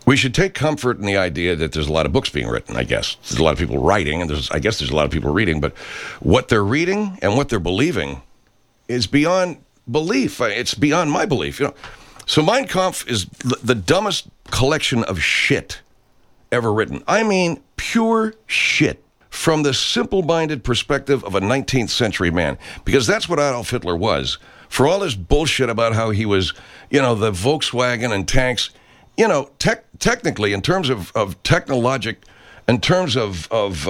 We should take comfort in the idea that there's a lot of books being written, I guess. There's a lot of people writing, and I guess there's a lot of people reading, but what they're reading and what they're believing is beyond belief. It's beyond my belief, So Mein Kampf is the dumbest collection of shit ever written. I mean, pure shit from the simple-minded perspective of a 19th century man, because that's what Adolf Hitler was. For all this bullshit about how he was, the Volkswagen and tanks, technically, in terms of technologic, in terms of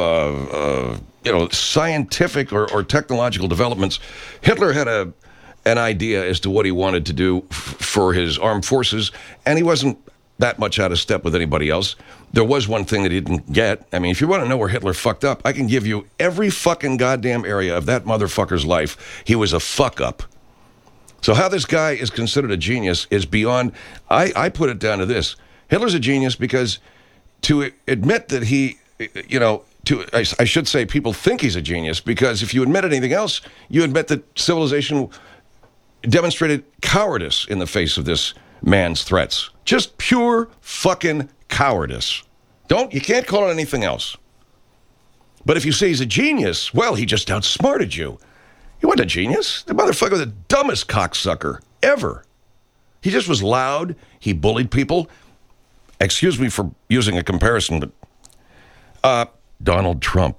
scientific or technological developments, Hitler had an idea as to what he wanted to do for his armed forces, and he wasn't that much out of step with anybody else. There was one thing that he didn't get. I mean, if you want to know where Hitler fucked up, I can give you every fucking goddamn area of that motherfucker's life. He was a fuck up. So how this guy is considered a genius is beyond... I put it down to this. Hitler's a genius because to admit that I should say people think he's a genius, because if you admit anything else, you admit that civilization demonstrated cowardice in the face of this man's threats. Just pure fucking cowardice. You can't call it anything else. But if you say he's a genius, well, he just outsmarted you. He wasn't a genius. The motherfucker was the dumbest cocksucker ever. He just was loud. He bullied people. Excuse me for using a comparison, but Donald Trump.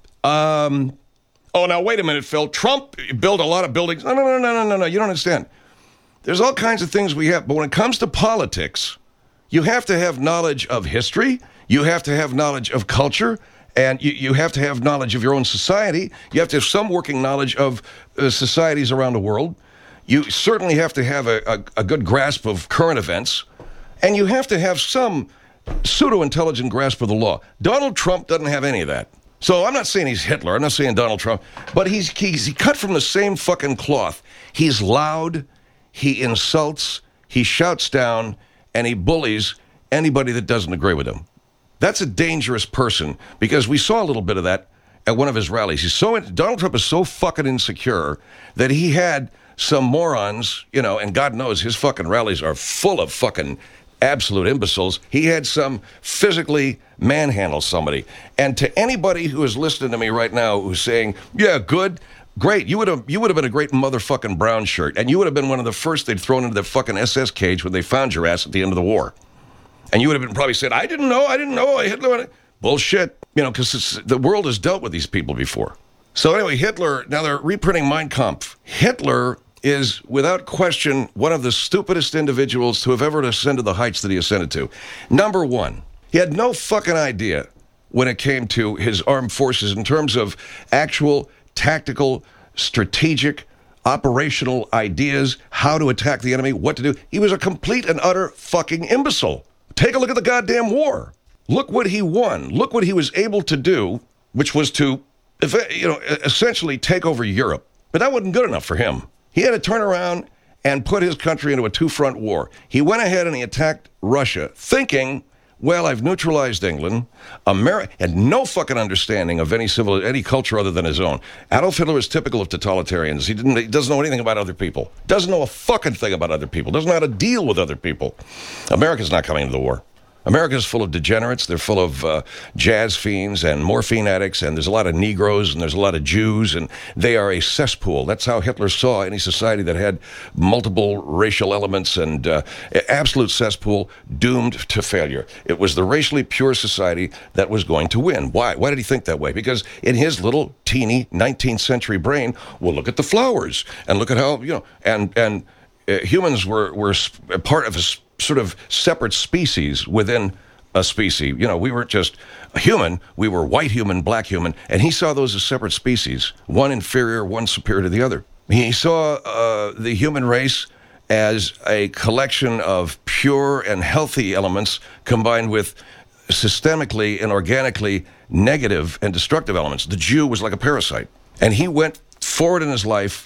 Oh, now wait a minute, Phil. Trump built a lot of buildings. No. You don't understand. There's all kinds of things we have, but when it comes to politics, you have to have knowledge of history. You have to have knowledge of culture. And you have to have knowledge of your own society. You have to have some working knowledge of societies around the world. You certainly have to have a good grasp of current events. And you have to have some pseudo-intelligent grasp of the law. Donald Trump doesn't have any of that. So I'm not saying he's Hitler. I'm not saying Donald Trump. But he's cut from the same fucking cloth. He's loud. He insults. He shouts down. And he bullies anybody that doesn't agree with him. That's a dangerous person, because we saw a little bit of that at one of his rallies. Donald Trump is so fucking insecure that he had some morons, and God knows his fucking rallies are full of fucking absolute imbeciles. He had some physically manhandle somebody. And to anybody who is listening to me right now who's saying, yeah, good, great, you would have been a great motherfucking brown shirt, and you would have been one of the first they'd thrown into the fucking SS cage when they found your ass at the end of the war. And you would have been probably said, I didn't know, Hitler. Bullshit, because the world has dealt with these people before. So anyway, Hitler, now they're reprinting Mein Kampf. Hitler is, without question, one of the stupidest individuals to have ever ascended the heights that he ascended to. Number one, he had no fucking idea when it came to his armed forces in terms of actual tactical, strategic, operational ideas, how to attack the enemy, what to do. He was a complete and utter fucking imbecile. Take a look at the goddamn war. Look what he won. Look what he was able to do, which was to, essentially take over Europe. But that wasn't good enough for him. He had to turn around and put his country into a two-front war. He went ahead and he attacked Russia, thinking, well, I've neutralized England. America had no fucking understanding of any culture other than his own. Adolf Hitler is typical of totalitarians. He doesn't know anything about other people. Doesn't know a fucking thing about other people. Doesn't know how to deal with other people. America's not coming to the war. America's full of degenerates. They're full of jazz fiends and morphine addicts, and there's a lot of Negroes, and there's a lot of Jews, and they are a cesspool. That's how Hitler saw any society that had multiple racial elements, and absolute cesspool doomed to failure. It was the racially pure society that was going to win. Why? Why did he think that way? Because in his little teeny 19th century brain, well, look at the flowers, and look at how, and humans were part of a sort of separate species within a species. We weren't just a human. We were white human, black human, and he saw those as separate species, one inferior, one superior to the other. He saw the human race as a collection of pure and healthy elements combined with systemically and organically negative and destructive elements. The Jew was like a parasite. And he went forward in his life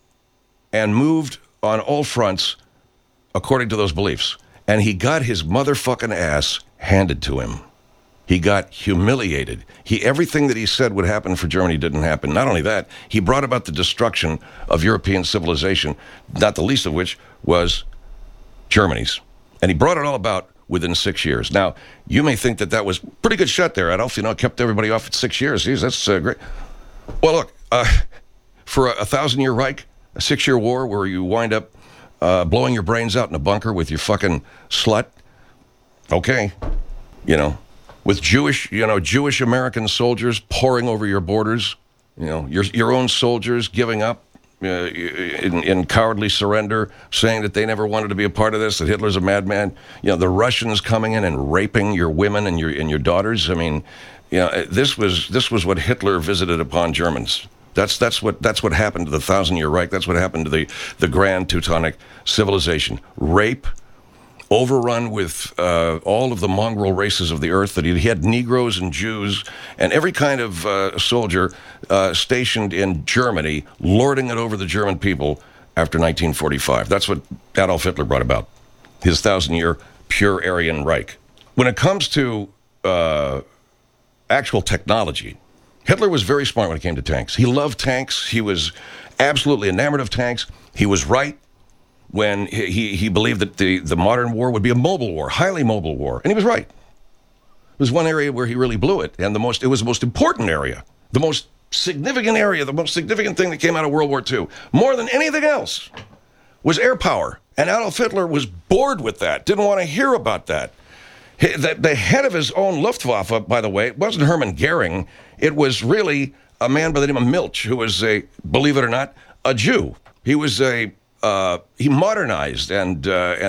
and moved on all fronts according to those beliefs. And he got his motherfucking ass handed to him. He got humiliated. Everything that he said would happen for Germany didn't happen. Not only that, he brought about the destruction of European civilization, not the least of which was Germany's. And he brought it all about within 6 years. Now, you may think that that was pretty good shot there, Adolf. Kept everybody off at 6 years. Jeez, that's great. Well, look, for a 1,000-year Reich, a 6-year war where you wind up blowing your brains out in a bunker with your fucking slut, okay, with Jewish American soldiers pouring over your borders, your own soldiers giving up in cowardly surrender, saying that they never wanted to be a part of this, that Hitler's a madman. The Russians coming in and raping your women and your daughters. I mean, this was what Hitler visited upon Germans. That's what happened to the 1,000-year Reich. That's what happened to the Grand Teutonic Civilization. Rape, overrun with all of the mongrel races of the earth. That he had Negroes and Jews and every kind of soldier stationed in Germany, lording it over the German people after 1945. That's what Adolf Hitler brought about, his 1,000-year pure Aryan Reich. When it comes to actual technology, Hitler was very smart when it came to tanks. He loved tanks. He was absolutely enamored of tanks. He was right when he believed that the modern war would be a mobile war, highly mobile war. And he was right. It was one area where he really blew it, and it was the most important area, the most significant area, the most significant thing that came out of World War II, more than anything else, was air power. And Adolf Hitler was bored with that, didn't want to hear about that. The head of his own Luftwaffe, by the way, it wasn't Hermann Goering. It was really a man by the name of Milch, who was believe it or not, a Jew. He was he modernized and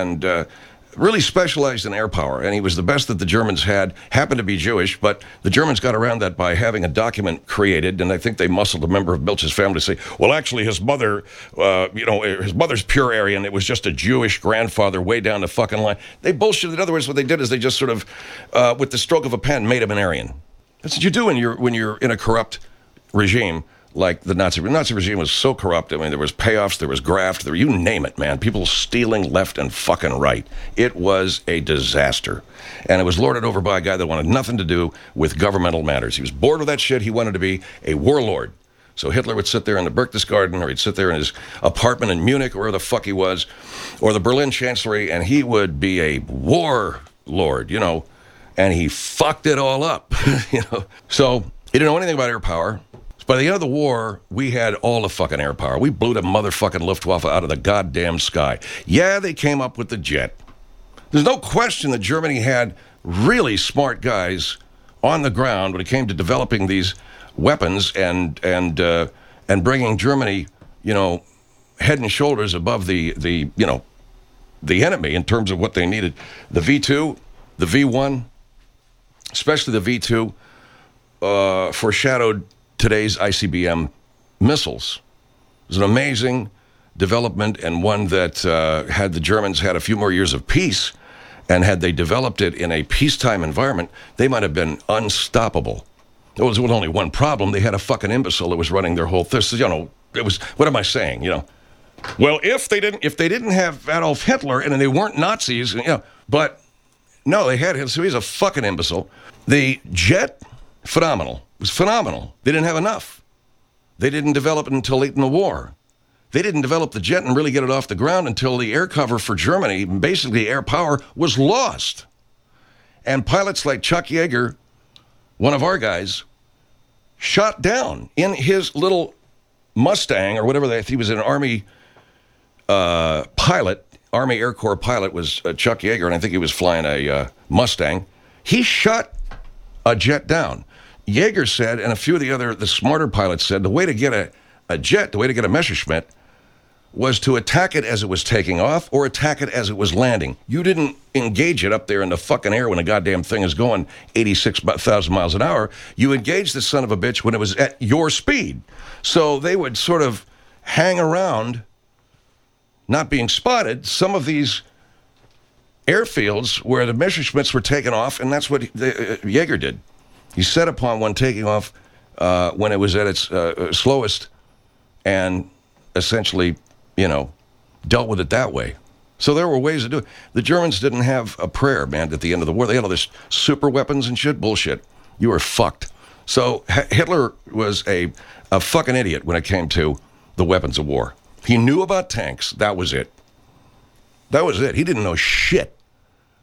really specialized in air power, and he was the best that the Germans had. Happened to be Jewish, but the Germans got around that by having a document created, and I think they muscled a member of Milch's family to say, well, actually, his mother, his mother's pure Aryan. It was just a Jewish grandfather way down the fucking line. They bullshitted. In other words, what they did is they just sort of, with the stroke of a pen, made him an Aryan. That's what you do when you're in a corrupt regime. Like the Nazi regime was so corrupt. I mean, there was payoffs, there was graft, you name it, man. People stealing left and fucking right. It was a disaster. And it was lorded over by a guy that wanted nothing to do with governmental matters. He was bored with that shit. He wanted to be a warlord. So Hitler would sit there in the Berchtesgaden, or he'd sit there in his apartment in Munich, or where the fuck he was, or the Berlin Chancellery, and he would be a warlord, and he fucked it all up, So he didn't know anything about air power. By the end of the war, we had all the fucking air power. We blew the motherfucking Luftwaffe out of the goddamn sky. Yeah, they came up with the jet. There's no question that Germany had really smart guys on the ground when it came to developing these weapons and bringing Germany, head and shoulders above the enemy in terms of what they needed. The V2, the V1, especially the V2, foreshadowed today's ICBM missiles. It was an amazing development, and one that had the Germans had a few more years of peace, and had they developed it in a peacetime environment, they might have been unstoppable. There was only one problem. They had a fucking imbecile that was running their whole thing. It was, what am I saying, Well, if they didn't have Adolf Hitler, and they weren't Nazis, but no, they had him, so he's a fucking imbecile. The jet, phenomenal. It was phenomenal. They didn't have enough. They didn't develop it until late in the war. They didn't develop the jet and really get it off the ground until the air cover for Germany, basically air power, was lost. And pilots like Chuck Yeager, one of our guys, shot down in his little Mustang, or whatever he was an Army pilot, Army Air Corps pilot was Chuck Yeager, and I think he was flying a Mustang. He shot a jet down. Yeager said, and a few of the smarter pilots said, the way to get a jet, the way to get a Messerschmitt, was to attack it as it was taking off or attack it as it was landing. You didn't engage it up there in the fucking air when the goddamn thing is going 86,000 miles an hour. You engaged the son of a bitch when it was at your speed. So they would sort of hang around, not being spotted, some of these airfields where the Messerschmitts were taken off, and that's what Yeager did. He set upon one taking off when it was at its slowest, and essentially, dealt with it that way. So there were ways to do it. The Germans didn't have a prayer, man, at the end of the war. They had all this super weapons and shit. Bullshit. You were fucked. So Hitler was a fucking idiot when it came to the weapons of war. He knew about tanks. That was it. That was it. He didn't know shit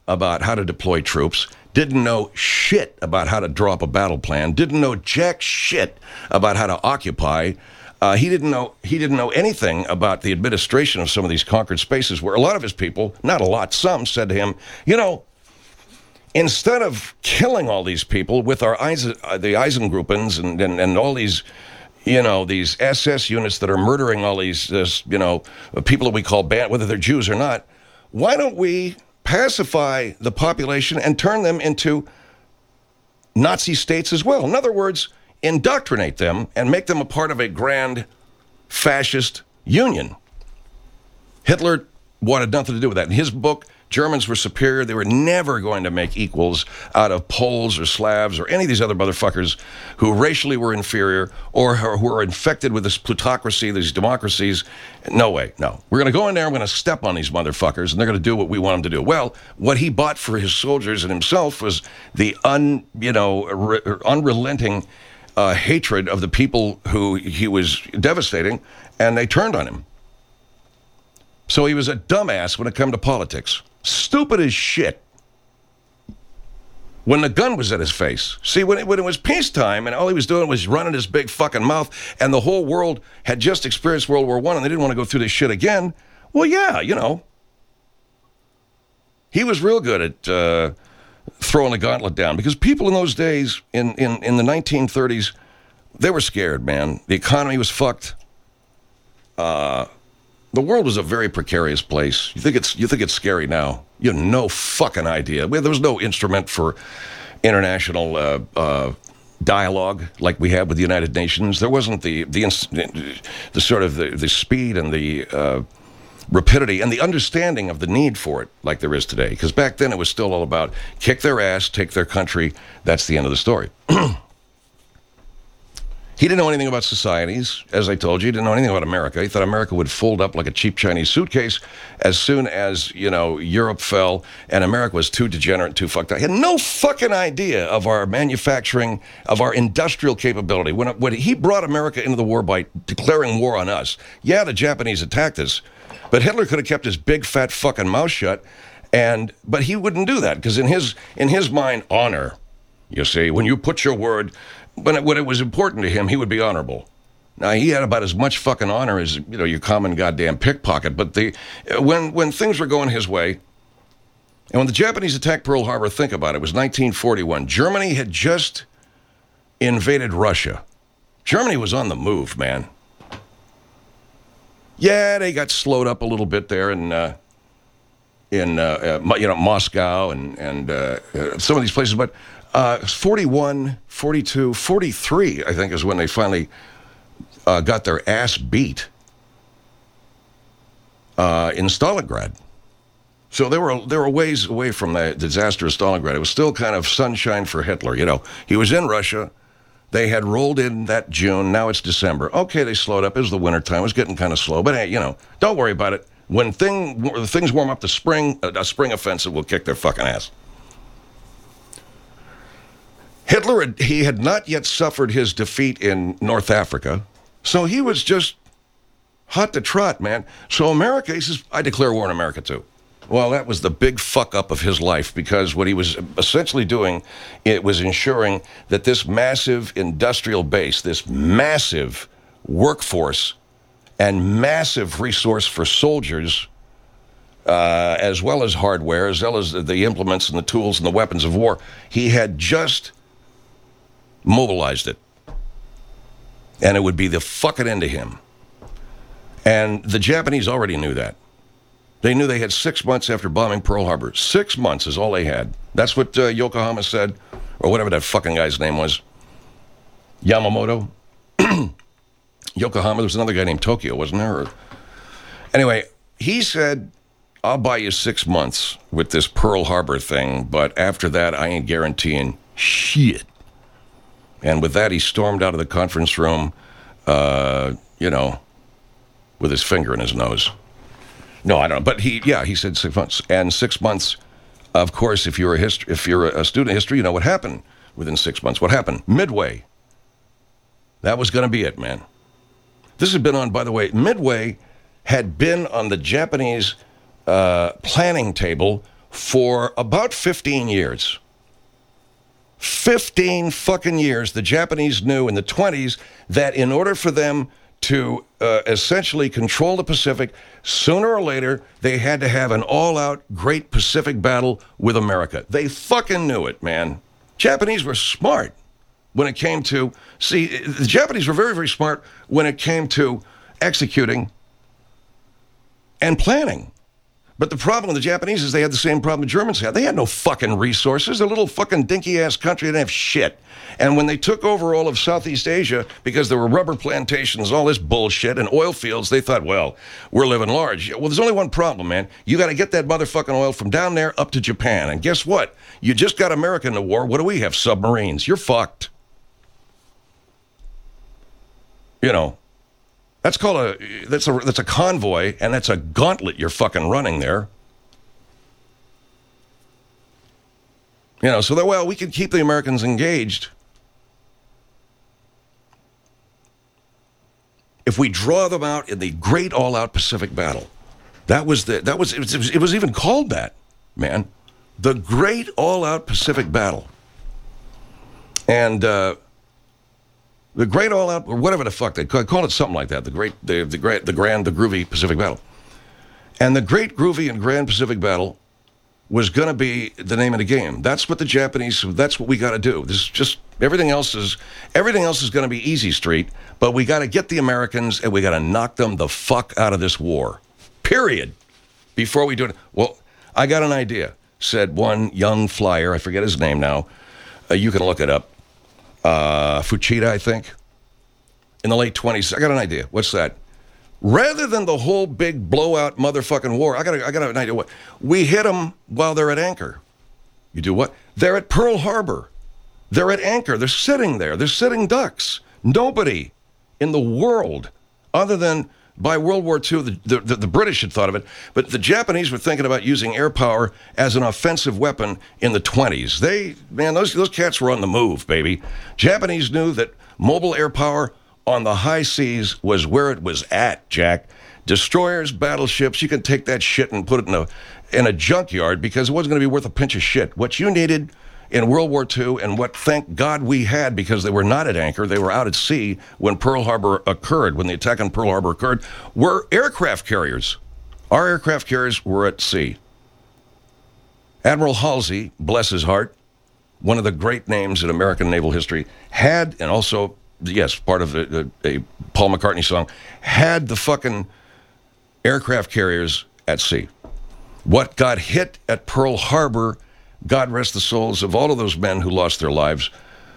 about how to deploy troops, didn't know shit about how to draw up a battle plan, didn't know jack shit about how to occupy. He didn't know anything about the administration of some of these conquered spaces, where a lot of his people, not a lot, some said to him, instead of killing all these people with the Eisengruppens and all these, these SS units that are murdering all these, people that we call whether they're Jews or not, why don't we pacify the population and turn them into Nazi states as well? In other words, indoctrinate them and make them a part of a grand fascist union. Hitler wanted nothing to do with that. In his book, Germans were superior. They were never going to make equals out of Poles or Slavs or any of these other motherfuckers who racially were inferior or who are infected with this plutocracy, these democracies. No way, no. We're going to go in there, we're going to step on these motherfuckers, and they're going to do what we want them to do. Well, what he bought for his soldiers and himself was the unrelenting hatred of the people who he was devastating, and they turned on him. So he was a dumbass when it came to politics. Stupid as shit. When the gun was at his face. See, when it was peacetime and all he was doing was running his big fucking mouth and the whole world had just experienced World War I and they didn't want to go through this shit again, well, yeah, he was real good at throwing the gauntlet down, because people in those days, in the 1930s, they were scared, man. The economy was fucked. The world was a very precarious place. You think it's scary now? You have no fucking idea. There was no instrument for international dialogue like we have with the United Nations. There wasn't the sort of the speed and the rapidity and the understanding of the need for it like there is today. Because back then it was still all about kick their ass, take their country. That's the end of the story. He didn't know anything about societies, as I told you. He didn't know anything about America. He thought America would fold up like a cheap Chinese suitcase as soon as, Europe fell and America was too degenerate and too fucked up. He had no fucking idea of our manufacturing, of our industrial capability. When he brought America into the war by declaring war on us, yeah, the Japanese attacked us, but Hitler could have kept his big fat fucking mouth shut, but he wouldn't do that, because in his mind, honor, you see, when you put your word... When it was important to him, he would be honorable. Now, he had about as much fucking honor as, your common goddamn pickpocket. But when things were going his way, and when the Japanese attacked Pearl Harbor, think about it, it was 1941. Germany had just invaded Russia. Germany was on the move, man. Yeah, they got slowed up a little bit there in Moscow and some of these places, but 41, 42, 43, I think, is when they finally got their ass beat in Stalingrad. So they were ways away from the disaster of Stalingrad. It was still kind of sunshine for Hitler. He was in Russia. They had rolled in that June. Now it's December. Okay, they slowed up. It was the wintertime. It was getting kind of slow. But hey, don't worry about it. When things warm up to spring, a spring offensive will kick their fucking ass. Hitler, he had not yet suffered his defeat in North Africa, so he was just hot to trot, man. So America, he says, I declare war on America too. Well, that was the big fuck up of his life, because what he was essentially doing, it was ensuring that this massive industrial base, this massive workforce and massive resource for soldiers, as well as hardware, as well as the implements and the tools and the weapons of war, he had just mobilized it. And it would be the fucking end of him. And the Japanese already knew that. They knew they had 6 months after bombing Pearl Harbor. 6 months is all they had. That's what Yokohama said, or whatever that fucking guy's name was. Yamamoto. Yokohama, there was another guy named Tokyo, wasn't there? Anyway, he said, I'll buy you 6 months with this Pearl Harbor thing, but after that, I ain't guaranteeing shit. And with that, he stormed out of the conference room, with his finger in his nose. No, I don't know. But he said 6 months. And 6 months, of course, if you're a student of history, you know what happened within 6 months. What happened? Midway. That was going to be it, man. This had been on, by the way, Midway had been on the Japanese planning table for about 15 years. 15 fucking years, the Japanese knew in the 20s that in order for them to essentially control the Pacific, sooner or later, they had to have an all-out great Pacific battle with America. They fucking knew it, man. Japanese were smart when it came to... See, the Japanese were very, very smart when it came to executing and planning. But the problem with the Japanese is they had the same problem the Germans had. They had no fucking resources. They're a little fucking dinky-ass country. They didn't have shit. And when they took over all of Southeast Asia, because there were rubber plantations, all this bullshit, and oil fields, they thought, well, we're living large. Well, there's only one problem, man. You got to get that motherfucking oil from down there up to Japan. And guess what? You just got America in the war. What do we have? Submarines. You're fucked. You know. That's called that's a convoy, and that's a gauntlet you're fucking running there. You know, so that, well, we can keep the Americans engaged if we draw them out in the great all-out Pacific battle. It was even called that, man. The great all-out Pacific battle. And the great all-out, or whatever the fuck they call it, something like that. The grand, the groovy Pacific battle, and the great groovy and grand Pacific battle was going to be the name of the game. That's what the Japanese. That's what we got to do. This is just everything else is going to be easy street. But we got to get the Americans and we got to knock them the fuck out of this war. Period. Before we do it. Well, I got an idea. Said one young flyer. I forget his name now. You can look it up. Fuchida, I think, in the late 20s. I got an idea. What's that? Rather than the whole big blowout motherfucking war, I got an idea. What? We hit them while they're at anchor. You do what? They're at Pearl Harbor. They're at anchor. They're sitting there. They're sitting ducks. Nobody in the world, other than by World War II, the British had thought of it, but the Japanese were thinking about using air power as an offensive weapon in the 20s. Those cats were on the move, baby. Japanese knew that mobile air power on the high seas was where it was at, Jack. Destroyers, battleships, you can take that shit and put it in a junkyard because it wasn't going to be worth a pinch of shit. What you needed in World War II, and what, thank God, we had, because they were not at anchor, they were out at sea when Pearl Harbor occurred, when the attack on Pearl Harbor occurred, were aircraft carriers. Our aircraft carriers were at sea. Admiral Halsey, bless his heart, one of the great names in American naval history, had, and also, yes, part of a Paul McCartney song, had the fucking aircraft carriers at sea. What got hit at Pearl Harbor, God rest the souls of all of those men who lost their lives,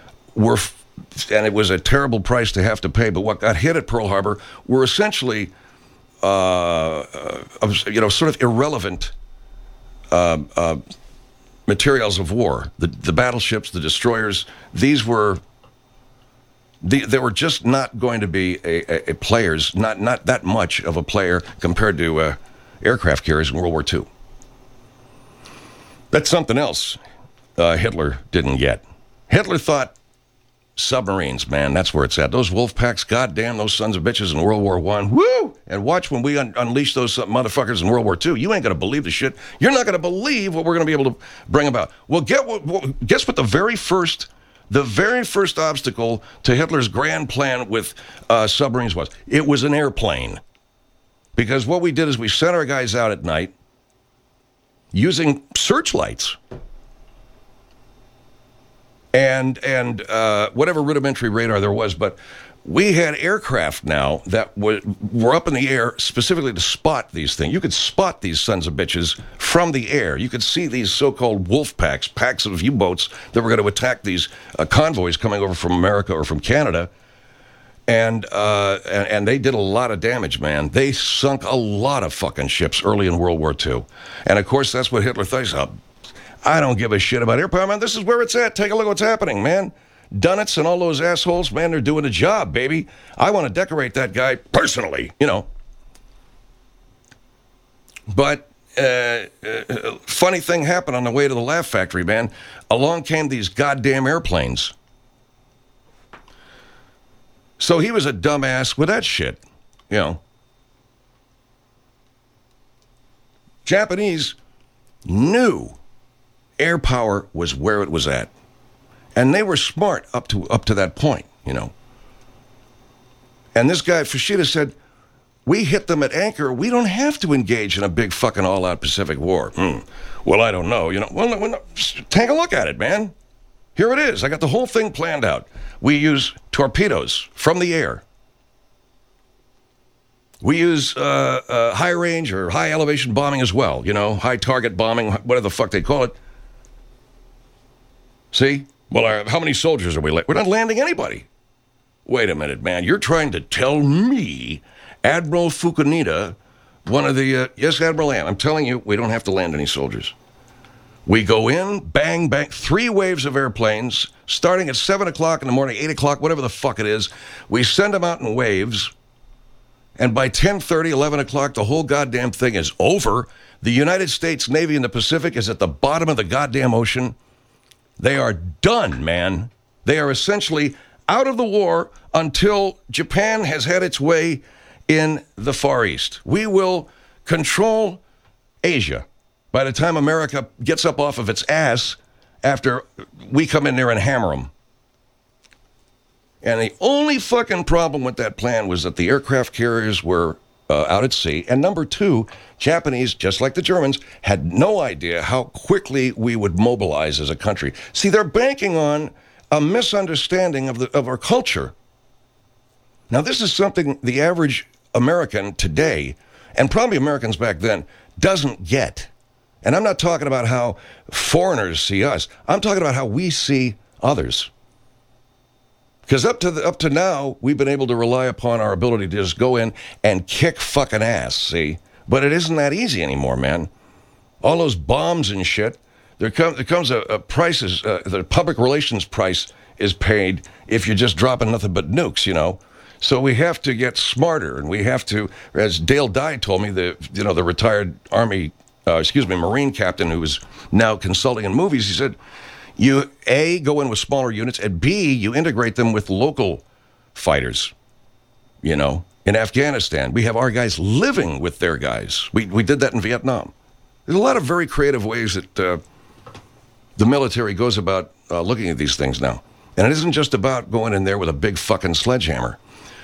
and it was a terrible price to have to pay, but what got hit at Pearl Harbor were essentially, sort of irrelevant materials of war. The battleships, the destroyers, they were just not going to be a players, not that much of a player compared to aircraft carriers in World War II. That's something else Hitler didn't get. Hitler thought submarines, man, that's where it's at. Those wolf packs, goddamn, those sons of bitches in World War I. Woo! And watch when we unleash those motherfuckers in World War II. You ain't going to believe the shit. You're not going to believe what we're going to be able to bring about. Well, guess what the very first obstacle to Hitler's grand plan with submarines was? It was an airplane. Because what we did is we sent our guys out at night using searchlights and whatever rudimentary radar there was, but we had aircraft now that were up in the air specifically to spot these things. You could spot these sons of bitches from the air. You could see these so-called wolf packs of U-boats that were going to attack these convoys coming over from America or from Canada. And they did a lot of damage, man. They sunk a lot of fucking ships early in World War II. And, of course, that's what Hitler thought. I don't give a shit about air power, man. This is where it's at. Take a look at what's happening, man. Dunnits and all those assholes, man, they're doing a job, baby. I want to decorate that guy personally, you know. But funny thing happened on the way to the Laugh Factory, man. Along came these goddamn airplanes. So he was a dumbass with that shit, you know. Japanese knew air power was where it was at. And they were smart up to that point, you know. And this guy, Fushida, said, we hit them at anchor. We don't have to engage in a big fucking all-out Pacific war. Well, I don't know. You know, well, no, take a look at it, man. Here it is. I got the whole thing planned out. We use torpedoes from the air. We use high range or high elevation bombing as well. You know, high target bombing, whatever the fuck they call it. See? Well, how many soldiers are we? We're not landing anybody. Wait a minute, man. You're trying to tell me, Admiral Fukunaga, one of the... yes, Admiral Am, I'm telling you, we don't have to land any soldiers. We go in, bang, bang, 3 waves of airplanes, starting at 7 o'clock in the morning, 8 o'clock, whatever the fuck it is. We send them out in waves, and by 10:30, 11 o'clock, the whole goddamn thing is over. The United States Navy in the Pacific is at the bottom of the goddamn ocean. They are done, man. They are essentially out of the war until Japan has had its way in the Far East. We will control Asia by the time America gets up off of its ass after we come in there and hammer them. And the only fucking problem with that plan was that the aircraft carriers were out at sea. And number 2, Japanese, just like the Germans, had no idea how quickly we would mobilize as a country. See, they're banking on a misunderstanding of our culture. Now, this is something the average American today, and probably Americans back then, doesn't get. And I'm not talking about how foreigners see us. I'm talking about how we see others. Because up to now, we've been able to rely upon our ability to just go in and kick fucking ass, see? But it isn't that easy anymore, man. All those bombs and shit, there comes a prices, the public relations price is paid if you're just dropping nothing but nukes, you know? So we have to get smarter, and we have to, as Dale Dye told me, the retired Marine captain who is now consulting in movies, he said, you, A, go in with smaller units, and B, you integrate them with local fighters. You know, in Afghanistan, we have our guys living with their guys. We did that in Vietnam. There's a lot of very creative ways that the military goes about looking at these things now. And it isn't just about going in there with a big fucking sledgehammer.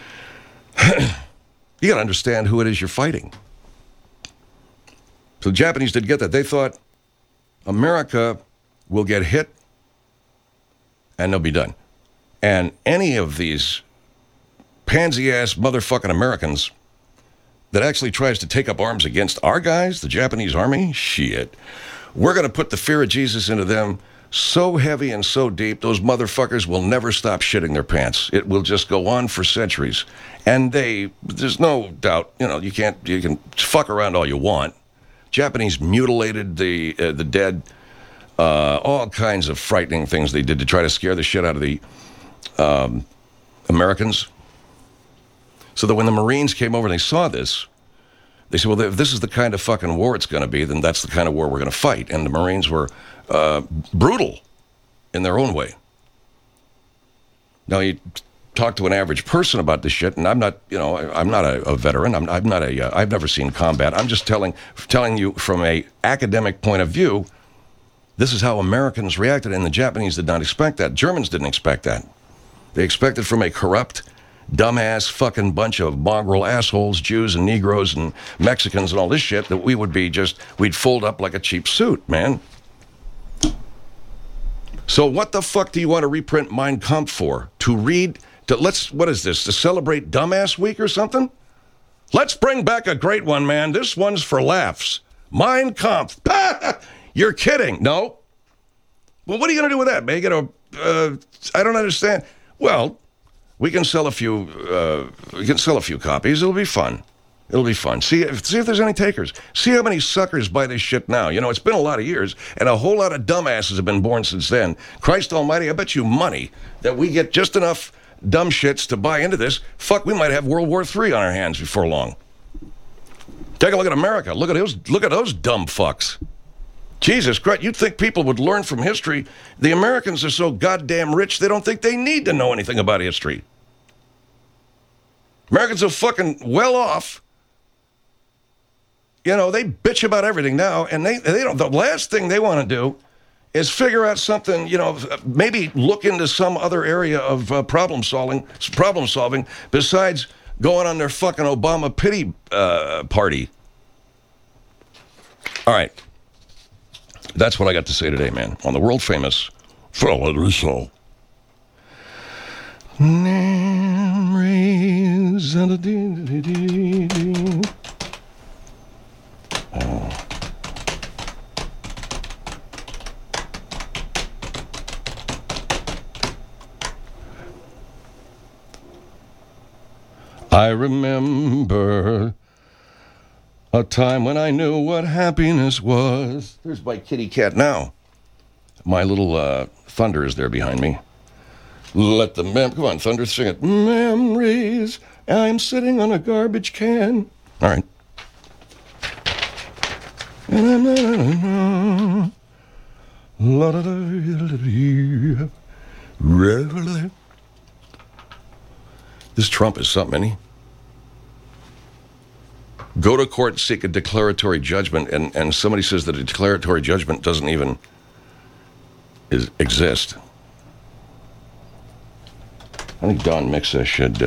You got to understand who it is you're fighting. So the Japanese did get that. They thought America will get hit and they'll be done. And any of these pansy-ass motherfucking Americans that actually tries to take up arms against our guys, the Japanese army, shit. We're going to put the fear of Jesus into them so heavy and so deep, those motherfuckers will never stop shitting their pants. It will just go on for centuries. And there's no doubt, you know, you can fuck around all you want. Japanese mutilated the dead, all kinds of frightening things they did to try to scare the shit out of the Americans. So that when the Marines came over and they saw this, they said, well, if this is the kind of fucking war it's going to be, then that's the kind of war we're going to fight. And the Marines were brutal in their own way. Now, you talk to an average person about this shit, and I'm not, you know, I'm not a veteran. I'm not I've never seen combat. I'm just telling you from a academic point of view, this is how Americans reacted, and the Japanese did not expect that. Germans didn't expect that. They expected from a corrupt, dumbass fucking bunch of mongrel assholes, Jews and Negroes and Mexicans and all this shit, that we would be we'd fold up like a cheap suit, man. So what the fuck do you want to reprint Mein Kampf for? What is this, to celebrate Dumbass Week or something? Let's bring back a great one, man. This one's for laughs. Mein Kampf. You're kidding. No. Well, what are you going to do with that, man? I don't understand. Well, we can sell a few copies. It'll be fun. It'll be fun. See if there's any takers. See how many suckers buy this shit now. You know, it's been a lot of years, and a whole lot of dumbasses have been born since then. Christ almighty, I bet you money that we get just enough dumb shits to buy into this. Fuck, we might have World War III on our hands before long. Take a look at America. Look at those dumb fucks. Jesus Christ, you'd think people would learn from history. The Americans are so goddamn rich, they don't think they need to know anything about history. Americans are fucking well off. You know, they bitch about everything now, and they don't. The last thing they want to do is figure out something. You know, maybe look into some other area of problem solving besides going on their fucking Obama pity party. All right, that's what I got to say today, man. On the world famous Valerie Show. Memories and I remember a time when I knew what happiness was. There's my kitty cat now. My little Thunder is there behind me. Let the come on, Thunder, sing it. Memories, I'm sitting on a garbage can. All right. This Trump is something, isn't he? Go to court, seek a declaratory judgment, and somebody says that a declaratory judgment doesn't even exist. I think Don Mixa should...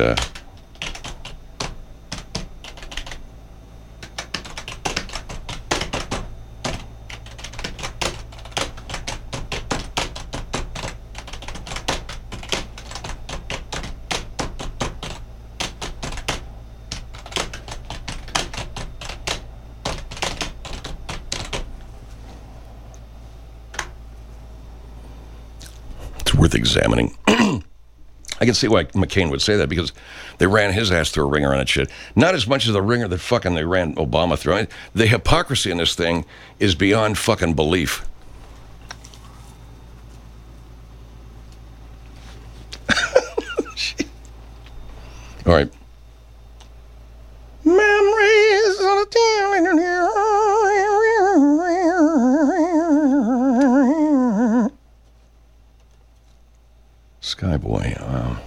It's worth examining. I can see why McCain would say that, because they ran his ass through a ringer on that shit. Not as much as the ringer that fucking they ran Obama through. The hypocrisy in this thing is beyond fucking belief. All right. Memories of a Skyboy.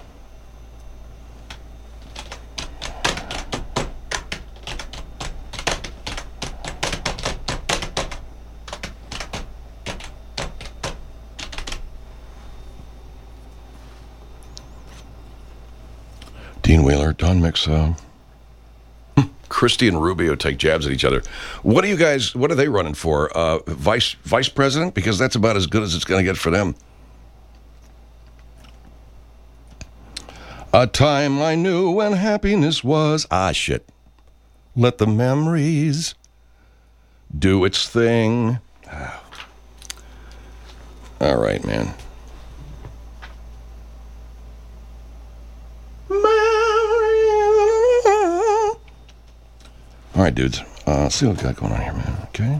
Dean Wheeler, Don Mixa. Christie and Rubio take jabs at each other. What are they running for? Vice president? Because that's about as good as it's going to get for them. A time I knew when happiness was... shit. Let the memories do its thing. All right, man. All right, dudes. Let's see what we got going on here, man. Okay?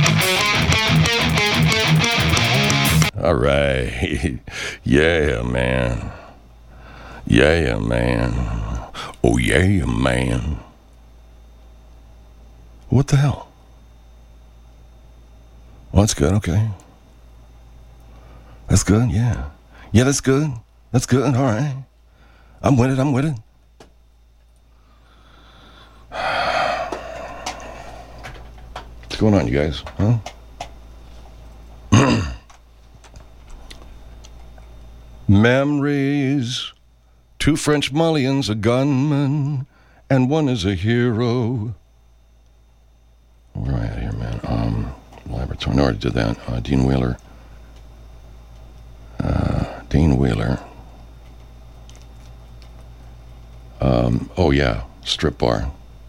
All right. Yeah, man. Yeah, man. Oh, yeah, man. What the hell? Well, that's good. Okay. That's good. Yeah. Yeah, that's good. That's good. All right. I'm with it. What's going on, you guys? Huh? Memories. 2 French mullions, a gunman, and one is a hero. Where am I at here, man? Laboratory. No, I already did that. Dean Wheeler. Dean Wheeler. Oh, yeah. Strip bar.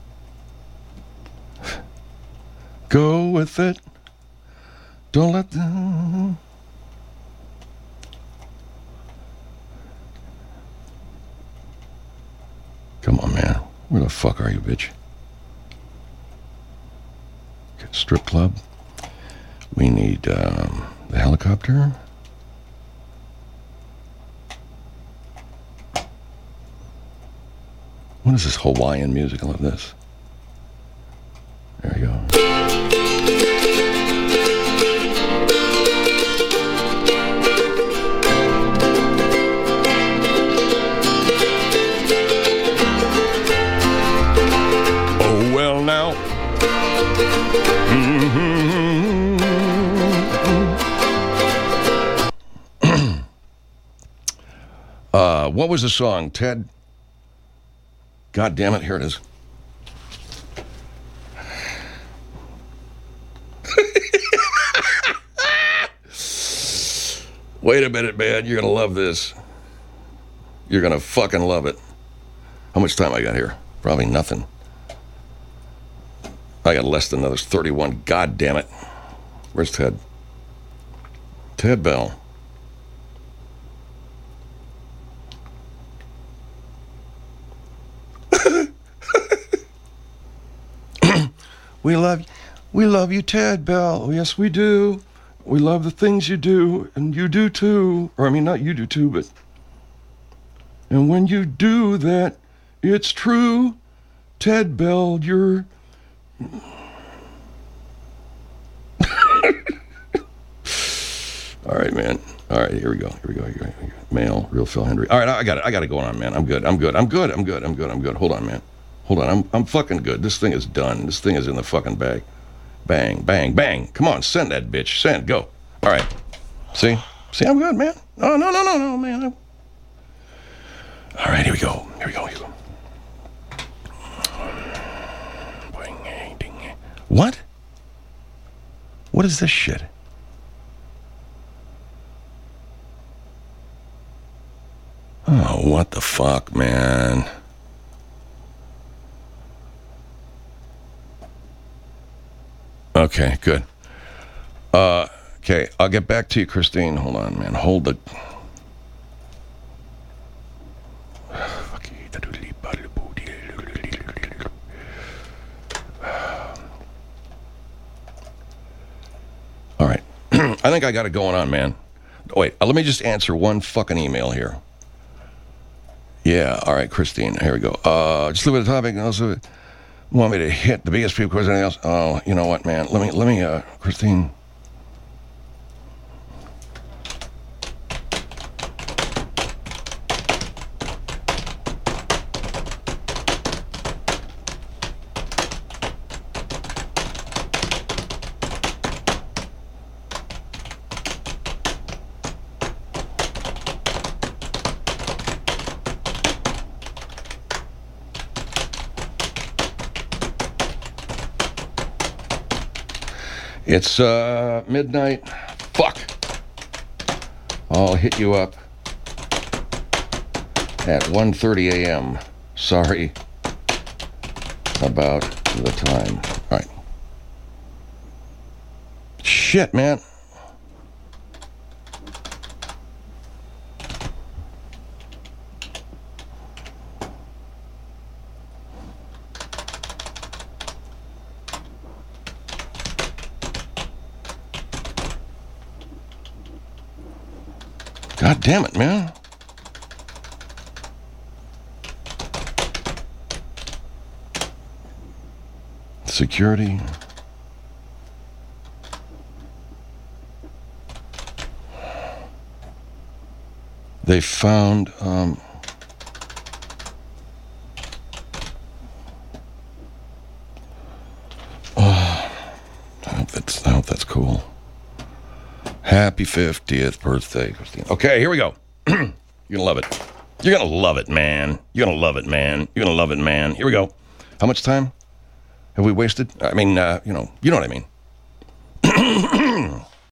Go with it. Don't let them... Come on, man. Where the fuck are you, bitch? Okay, strip club. We need the helicopter. What is this Hawaiian music? I love this. There you go. What was the song, Ted? God damn it, here it is. Wait a minute, man. You're going to love this. You're going to fucking love it. How much time I got here? Probably nothing. I got less than another 31. God damn it. Where's Ted? Ted Bell. We love you, Ted Bell. Yes, we do. We love the things you do, and you do too. Or, I mean, not you do too, but... And when you do that, it's true. Ted Bell, you're... All right, man. All right, here we go. Mail, real Phil Hendry. All right, I got it going on, man. I'm good. Hold on, man. Hold on, I'm fucking good. This thing is done. This thing is in the fucking bag. Bang, bang, bang. Come on, send that bitch. Send, go. All right. See, I'm good, man. Oh, no, man. All right, here we go. What? What is this shit? Oh, what the fuck, man? Okay, good. Okay, I'll get back to you, Christine. Hold on, man. Hold the... All right. I think I got it going on, man. Wait, let me just answer one fucking email here. Yeah, all right, Christine. Here we go. Just look at the topic. Also, want me to hit the biggest people quiz or anything else? Oh, you know what, man? Let me, Christine. It's midnight. Fuck. I'll hit you up at 1:30 a.m. Sorry about the time. All right. Shit, man. God damn it, man. Security. They found, I hope that's cool. Happy 50th birthday, Christine. Okay, here we go. You're going to love it. You're going to love it, man. You're going to love it, man. You're going to love it, man. Here we go. How much time have we wasted? I mean, you know what I mean.